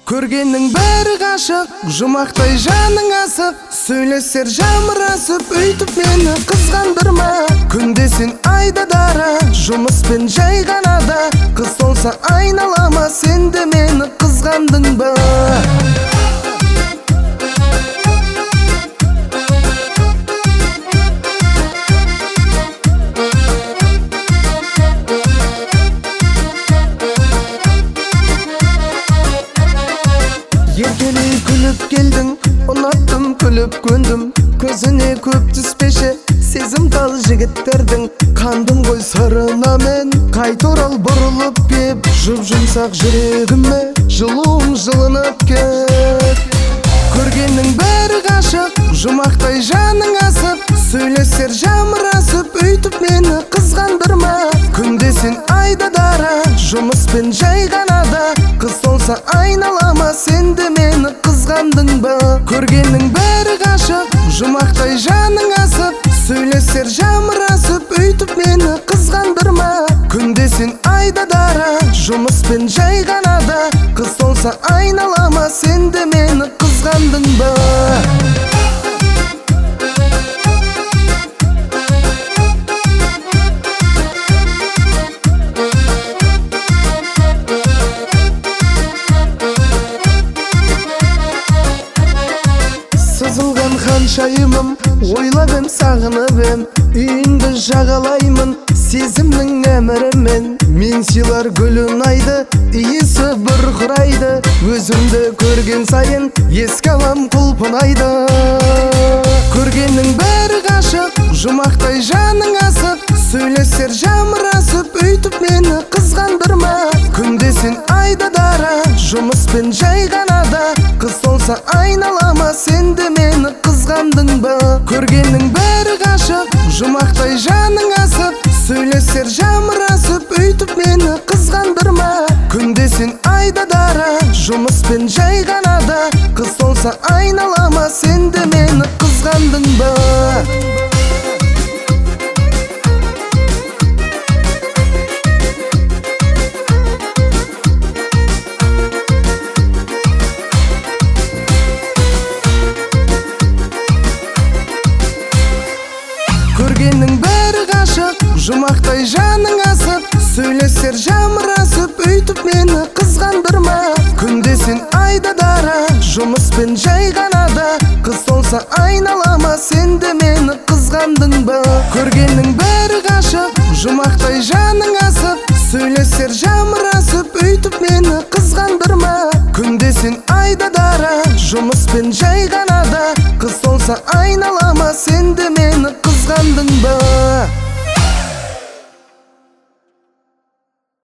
Көргеннің бәрі ғашық, жұмақтай жаның асық. Сөйлесер жамырасып, өйтіп мені қызғандырма. Күнде сен айда дара, жұмыспен жай ғанада. Қыз толса айналама, сен де мені қызғандың ба? Еркелей күліп келдің, ұнаттым күліп көндім. Көзіне көп түспеші, сезім тал жігіттердің. Қандым ғой сырына мен, қайт орал бұрылып кеп. Жұп-жұмсақ жүрегіме, жылуым жылынып кет. Көргеннің бәрі ғашық, жұмақтай жаның асып. Сөйлесер жамырасып, өйтіп мені қызғандырма. Күнде сен айда дара, жұмыспен жай ғанада. Қыз толса айналама, сен де мені қызғандың ба? Көргеннің бәрі ғашық, жұмақтай жаның асып. Сөйлесер жамырасып, өйтіп мені қызғандырма. Күнде сен айда дара, жұмыспен жай ғанада. Қыз толса айналама, сен де мені қызғандың ба? Сызылған ханшайымым, ойлап ем, сағынып ем. Үйіңді жағалаймын, сезімнің әмірімен. Мен сыйлар гүлін айды, иісі бұрқырайды. Өзімді көрген сайын, еске алам құлпынайды. Көргеннің бәрі ғашық, жұмақтай жаның асып. Сөйлесер жамырасып, өйтіп мені қызғандырма. Күнде сен айда дара, жұмыспен жай ғанада. Қыз толса айналама, сен де мені қызғандың ба? Көргеннің бәрі ғашық, жұмақтай жаның асып. Сөйлесер жамырасып, өйтіп мені қызғандырма. Күнде сен айда дара, жұмыспен жай ғанада. Қыз толса айналама, сен де мені қызғандың ба? Көргеннің бәрі ғашық, жұмақтай жаның асып. Сөйлесер жамырасып, өйтіп мені қызғандырма. Күнде сен айда дара, жұмыспен жай ғанада. Қыз толса айналама, сен де мені қызғандың ба? Көргенің бәрі ғашық, жұмақтай жаның асып. Сөйлесер жамырасып, өйтіп мені қызғандырма. Күнде сен айда дара, жұмыспен жай ғанада. Қыз толса айналама, сен де мені қызғандың ба?